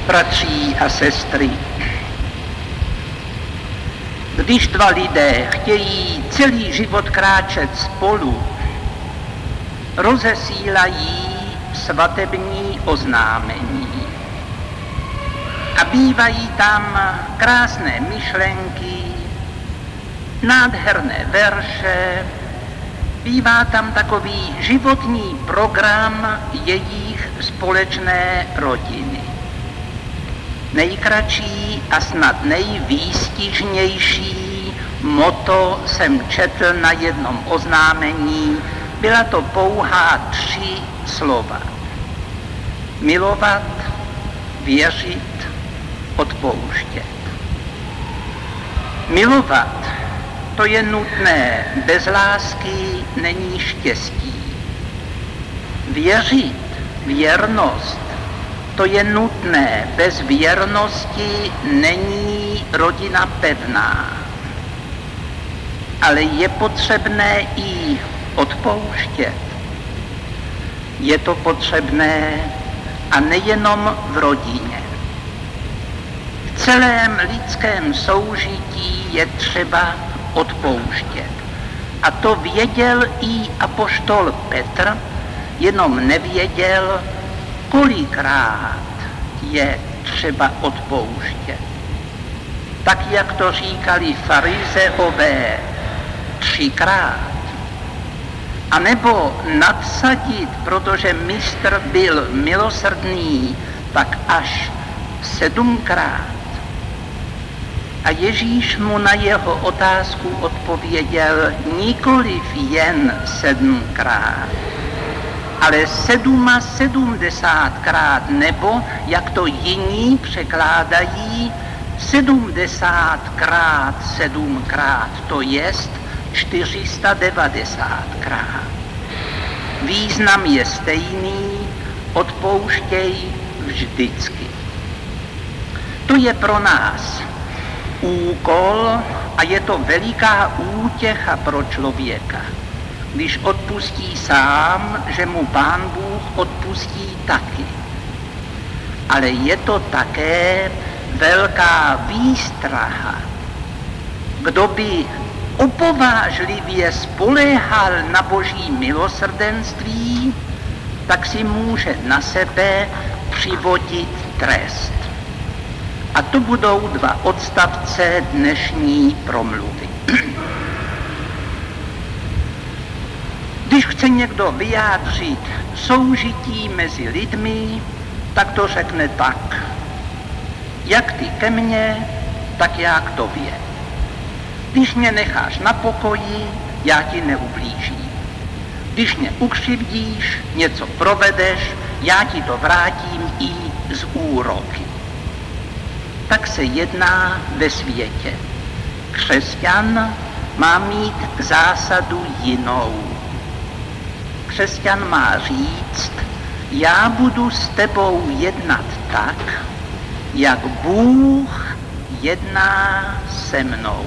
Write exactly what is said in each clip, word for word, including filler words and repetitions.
Bratří a sestry, když dva lidé chtějí celý život kráčet spolu, rozesílají svatební oznámení. A bývají tam krásné myšlenky, nádherné verše, bývá tam takový životní program jejich společné rodiny. Nejkratší a snad nejvýstižnější motto jsem četl na jednom oznámení, byla to pouhá tři slova. Milovat, věřit, odpouštět. Milovat, to je nutné, bez lásky není štěstí. Věřit, věrnost, to je nutné, bez věrnosti není rodina pevná. Ale je potřebné i odpouštět. Je to potřebné a nejenom v rodině. V celém lidském soužití je třeba odpouštět. A to věděl i apoštol Petr, jenom nevěděl, kolikrát je třeba odpouštět. Tak, jak to říkali farizeové, třikrát. A nebo nadsadit, protože mistr byl milosrdný, tak až sedmkrát. A Ježíš mu na jeho otázku odpověděl nikoliv jen sedmkrát, ale sedma sedmdesátkrát, nebo, jak to jiní překládají, sedmdesátkrát sedmkrát, to jest čtyři sta devadesátkrát. Význam je stejný, odpouštěj vždycky. To je pro nás úkol a je to veliká útěcha pro člověka, když odpustí sám, že mu Pán Bůh odpustí taky. Ale je to také velká výstraha. Kdo by upovážlivě spoléhal na Boží milosrdenství, tak si může na sebe přivodit trest. A to budou dva odstavce dnešní promluvy. Když chce někdo vyjádřit soužití mezi lidmi, tak to řekne tak. Jak ty ke mně, tak já k tobě. Když mě necháš na pokoji, já ti neublížím. Když mě ukřivdíš, něco provedeš, já ti to vrátím i z úroky. Tak se jedná ve světě. Křesťan má mít zásadu jinou. Křesťan má říct, já budu s tebou jednat tak, jak Bůh jedná se mnou.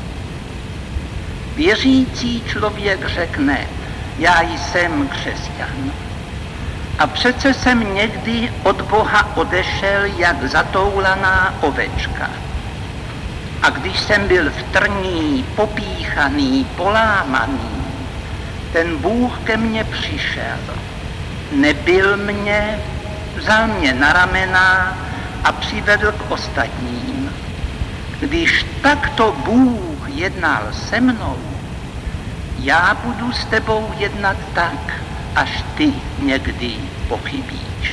Věřící člověk řekne, já jsem křesťan. A přece jsem někdy od Boha odešel jak zatoulaná ovečka. A když jsem byl v trní, popíchaný, polámaný, ten Bůh ke mně přišel, nebyl mě, vzal mě na ramena a přivedl k ostatním. Když takto Bůh jednal se mnou, já budu s tebou jednat tak, až ty někdy pochybíš.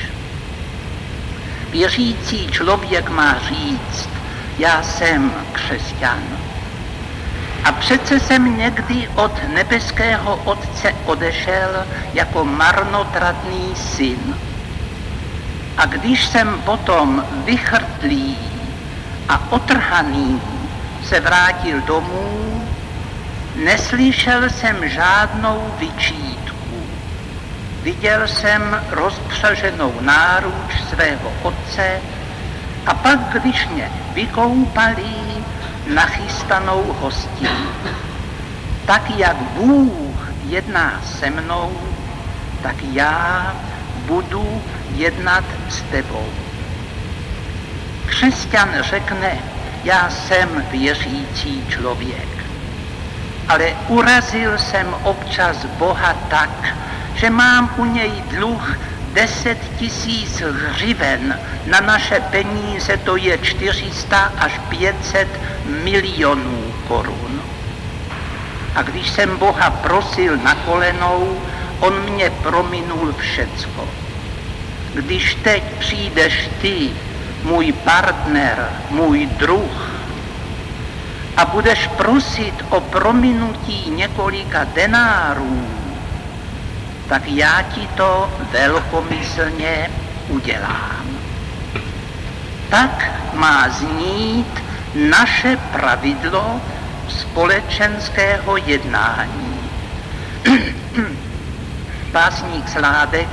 Věřící člověk má říct, já jsem křesťan. A přece jsem někdy od nebeského Otce odešel jako marnotratný syn. A když jsem potom vychrtlý a otrhaný se vrátil domů, neslyšel jsem žádnou vyčítku. Viděl jsem rozpřaženou náruč svého otce a pak, když mě vykoupali, nachystanou hostinu. Tak jak Bůh jedná se mnou, tak já budu jednat s tebou. Křesťan řekne, já jsem věřící člověk, ale urazil jsem občas Boha tak, že mám u něj dluh deset tisíc hřiven, na naše peníze to je čtyři sta až pět set milionů korun. A když jsem Boha prosil na kolenou, on mě prominul všecko. Když teď přijdeš ty, můj partner, můj druh, a budeš prosit o prominutí několika denárů, tak já ti to velkomyslně udělám. Tak má znít naše pravidlo společenského jednání. Básník Sládek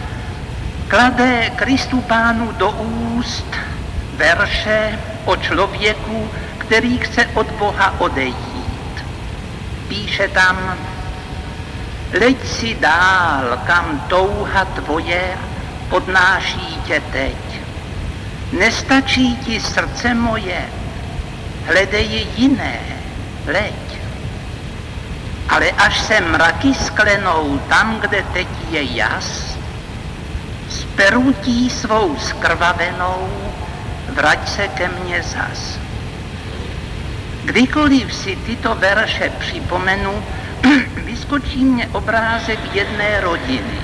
klade Kristu Pánu do úst verše o člověku, který chce od Boha odejít. Píše tam: leď si dál, kam touha tvoje odnáší tě teď. Nestačí ti srdce moje, hledej jiné, leď. Ale až se mraky sklenou tam, kde teď je jas, s perutí svou skrvavenou vrať se ke mně zas. Kdykoliv si tyto verše připomenu, vyskočí mě obrázek jedné rodiny.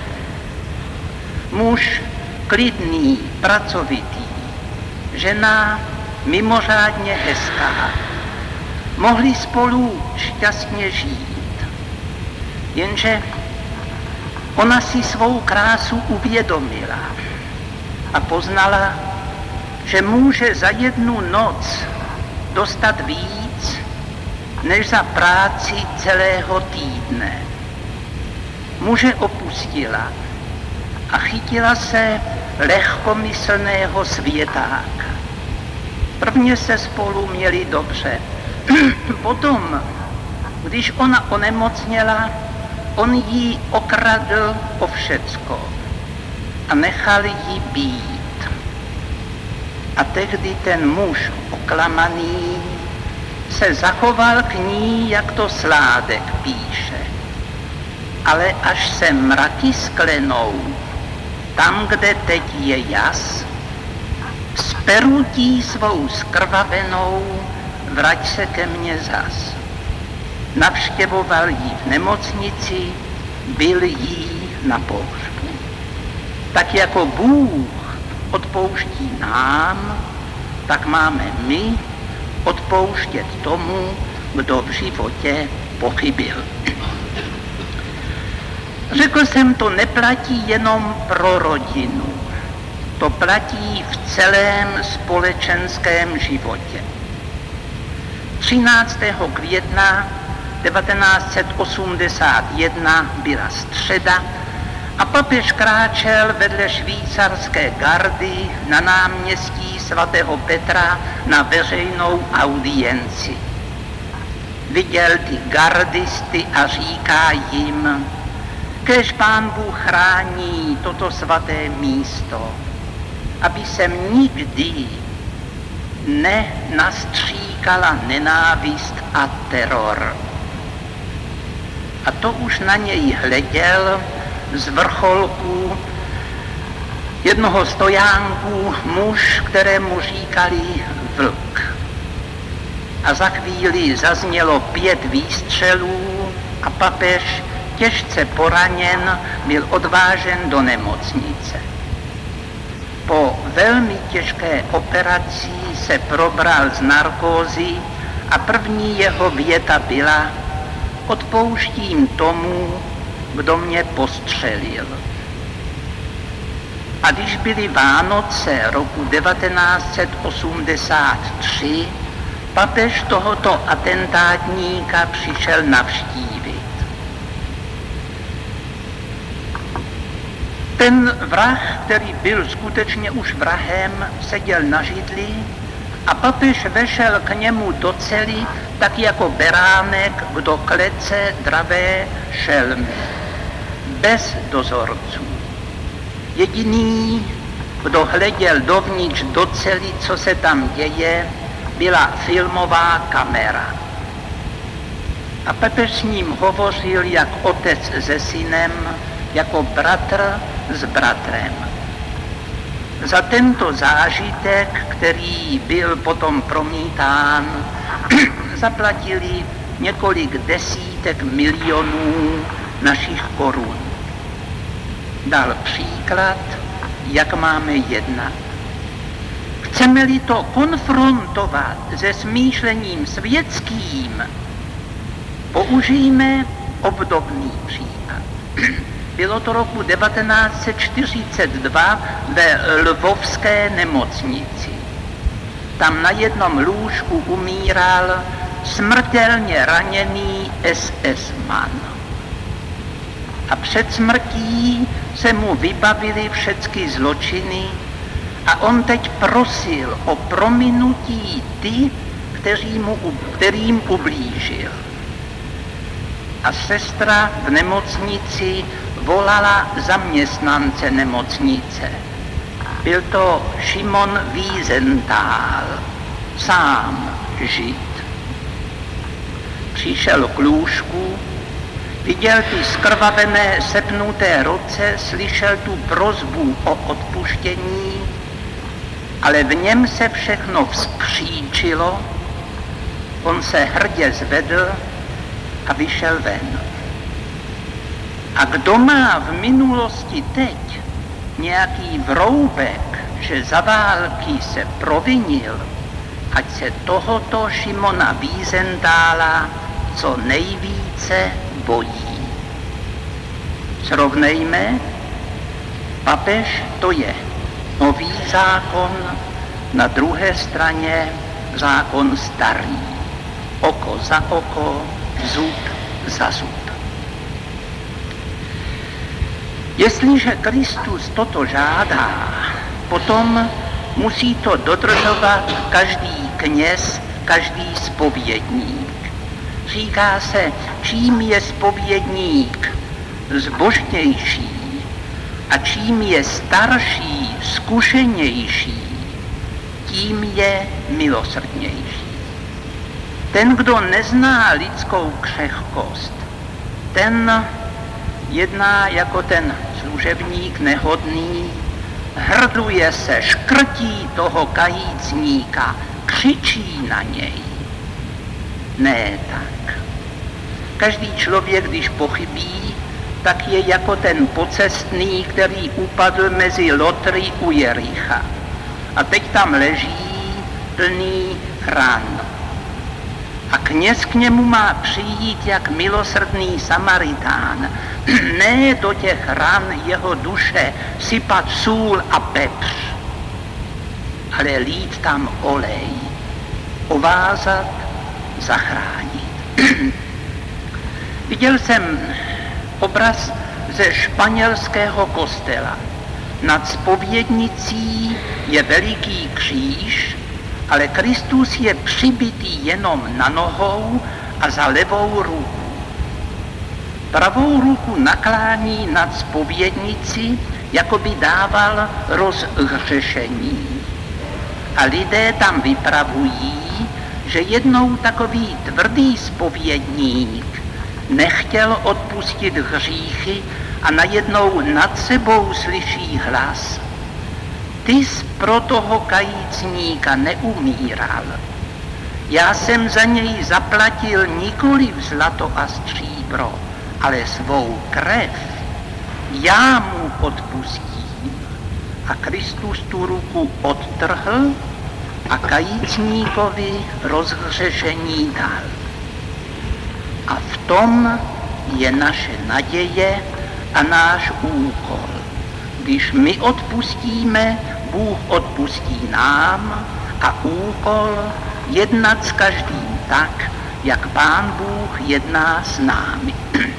Muž klidný, pracovitý, žena mimořádně hezká. Mohli spolu šťastně žít. Jenže ona si svou krásu uvědomila a poznala, že může za jednu noc dostat víc, než za práci celého týdne. Muže opustila a chytila se lehkomyslného světáka. Prvně se spolu měli dobře. Potom, když ona onemocněla, on jí okradl o všecko a nechal jí být. A tehdy ten muž oklamaný se zachoval k ní, jak to Sládek píše. Ale až se mraky sklenou, tam, kde teď je jas, s perutí svou skrvavenou vrať se ke mně zas. Navštěvoval jí v nemocnici, byl jí na pohřbu. Tak jako Bůh odpouští nám, tak máme my odpouštět tomu, kdo v životě pochybil. Řekl jsem, to neplatí jenom pro rodinu. To platí v celém společenském životě. třináctého května devatenáct set osmdesát jedna byla středa a papež kráčel vedle švýcarské gardy na náměstí svatého Petra na veřejnou audienci. Viděl ty gardisty a říká jim: kéž Pán Bůh chrání toto svaté místo, aby sem nikdy nenastříkala nenávist a teror. A to už na něj hleděl z vrcholku jednoho stojánku muž, kterému říkali Vlk. A za chvíli zaznělo pět výstřelů a papež, těžce poraněn, byl odvážen do nemocnice. Po velmi těžké operaci se probral z narkózy a první jeho věta byla: odpouštím tomu, kdo mě postřelil. A když byly Vánoce roku devatenáct set osmdesát tři, papež tohoto atentátníka přišel navštívit. Ten vrah, který byl skutečně už vrahem, seděl na židli a papež vešel k němu do cely, tak jako beránek do klece dravé šelmy, bez dozorců. Jediný, kdo hleděl dovnitř do celý, co se tam děje, byla filmová kamera. A papež s ním hovořil jak otec se synem, jako bratr s bratrem. Za tento zážitek, který byl potom promítán, zaplatili několik desítek milionů našich korun. Dal příklad, jak máme jednat. Chceme-li to konfrontovat se smýšlením světským, použijeme obdobný případ. Bylo to roku devatenáct set čtyřicet dva ve lvovské nemocnici. Tam na jednom lůžku umíral smrtelně raněný es es man. A před smrtí se mu vybavily všechny zločiny a on teď prosil o prominutí ty, kteří mu, kterým ublížil. A sestra v nemocnici volala zaměstnance nemocnice. Byl to Šimon Wiesenthal, sám Žid. Přišel k lůžku, viděl ty skrvavené sepnuté ruce, slyšel tu prosbu o odpuštění, ale v něm se všechno vzkříčilo, on se hrdě zvedl a vyšel ven. A kdo má v minulosti teď nějaký vroubek, že za války se provinil, ať se tohoto Šimona Wiesenthala co nejvíce bojí. Srovnejme, papež to je nový zákon, na druhé straně zákon starý. Oko za oko, zub za zub. Jestliže Kristus toto žádá, potom musí to dodržovat každý kněz, každý zpovědník. Říká se, čím je zpovědník zbožnější a čím je starší, zkušenější, tím je milosrdnější. Ten, kdo nezná lidskou křehkost, ten jedná jako ten služebník nehodný, hrdluje se, škrtí toho kajícníka, křičí na něj. Ne tak. Každý člověk, když pochybí, tak je jako ten pocestný, který upadl mezi lotry u Jericha. A teď tam leží plný ran. A kněz k němu má přijít jak milosrdný Samaritán. Ne do těch ran jeho duše sypat sůl a pepř, ale lít tam olej, ovázat, zachránit. Viděl jsem obraz ze španělského kostela. Nad zpovědnicí je veliký kříž, ale Kristus je přibitý jenom na nohou a za levou ruku. Pravou ruku naklání nad zpovědnici, jako by dával rozhřešení. A lidé tam vypravují, že jednou takový tvrdý zpovědník nechtěl odpustit hříchy a najednou nad sebou slyší hlas: ty jsi pro toho kajícníka neumíral. Já jsem za něj zaplatil nikoli v zlato a stříbro, ale svou krev. Já mu odpustím. A Kristus tu ruku odtrhl a kajícníkovi rozhřešení dal. A v tom je naše naděje a náš úkol. Když my odpustíme, Bůh odpustí nám a úkol jednat s každým tak, jak Pán Bůh jedná s námi.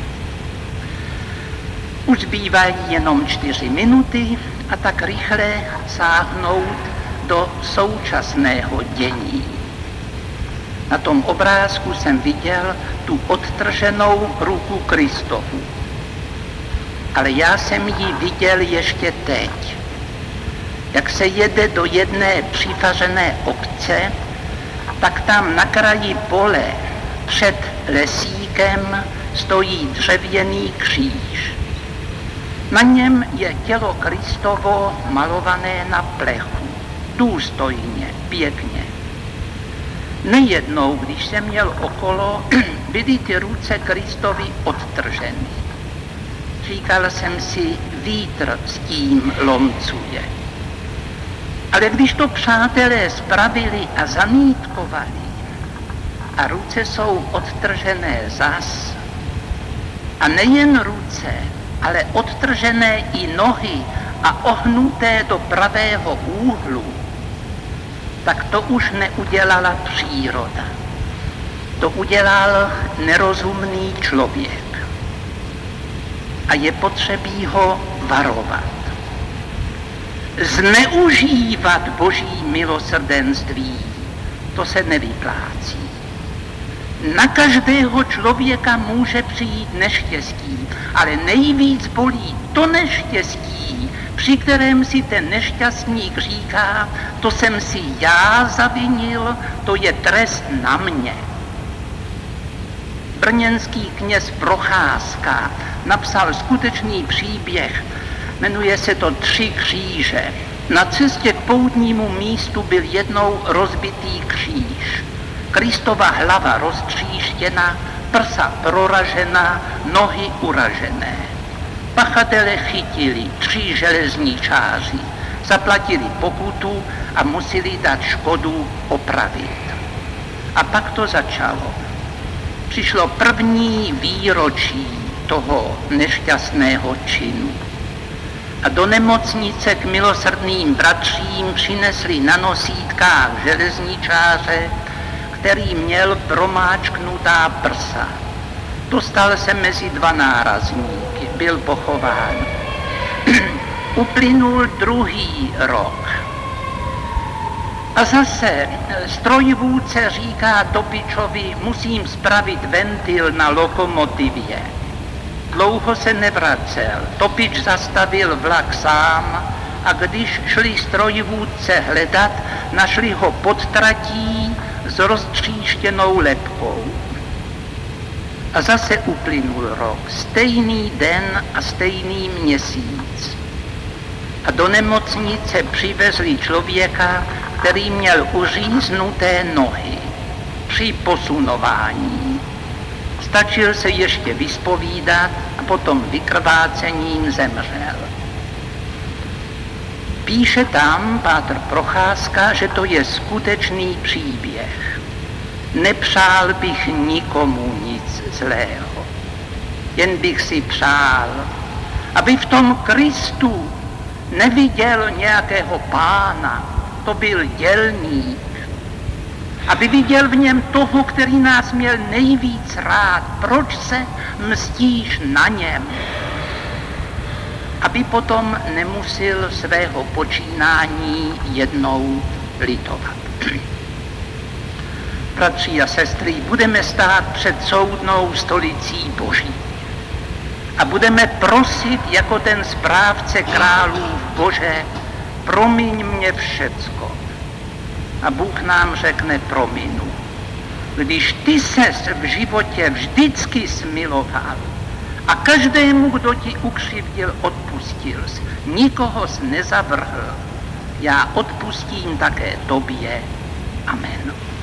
Už zbývají jenom čtyři minuty a tak rychle sáhnout do současného dění. Na tom obrázku jsem viděl tu odtrženou ruku Kristovu. Ale já jsem ji viděl ještě teď. Jak se jede do jedné přifařené obce, tak tam na kraji pole před lesíkem stojí dřevěný kříž. Na něm je tělo Kristovo malované na plechu, důstojně, pěkně. Nejednou, když jsem měl okolo, byly ty ruce Kristovi odtrženy. Říkal jsem si, vítr s tím lomcuje. Ale když to přátelé spravili a zanítkovali a ruce jsou odtržené zas, a nejen ruce, ale odtržené i nohy a ohnuté do pravého úhlu, tak to už neudělala příroda. To udělal nerozumný člověk. A je potřebí ho varovat. Zneužívat Boží milosrdenství, to se nevyplácí. Na každého člověka může přijít neštěstí, ale nejvíc bolí to neštěstí, při kterém si ten nešťastník říká, to jsem si já zavinil, to je trest na mě. Brněnský kněz Procházka napsal skutečný příběh, jmenuje se to Tři kříže. Na cestě k poutnímu místu byl jednou rozbitý kříž. Kristova hlava roztříštěna, prsa proražena, nohy uražené. Pachatele chytili tři železničáři, zaplatili pokutu a museli dát škodu opravit. A pak to začalo. Přišlo první výročí toho nešťastného činu. A do nemocnice k milosrdným bratřím přinesli na nosítkách železničáře, který měl promáčknutá prsa. Dostal se mezi dva nárazníky, byl pochován. Uplynul druhý rok. A zase strojvůdce říká Topičovi, musím spravit ventil na lokomotivě. Dlouho se nevracel. Topič zastavil vlak sám a když šli strojvůdce hledat, našli ho pod tratí s roztříštěnou lebkou. A zase uplynul rok. Stejný den a stejný měsíc. A do nemocnice přivezli člověka, který měl uříznuté nohy při posunování. Stačil se ještě vyspovídat a potom vykrvácením zemřel. Píše tam pátr Procházka, že to je skutečný příběh. Nepřál bych nikomu nic zlého. Jen bych si přál, aby v tom Kristu neviděl nějakého pána, to byl dělník, aby viděl v něm toho, který nás měl nejvíc rád. Proč se mstíš na něm? Aby potom nemusil svého počínání jednou litovat. Bratři a sestry, budeme stát před soudnou stolicí Boží a budeme prosit jako ten správce králů Bože, promiň mě všecko. A Bůh nám řekne, prominu. Když ty ses v životě vždycky smiloval a každému, kdo ti ukřivdil, odpustil jsi, nikoho jsi nezavrhl, já odpustím také tobě. Amen.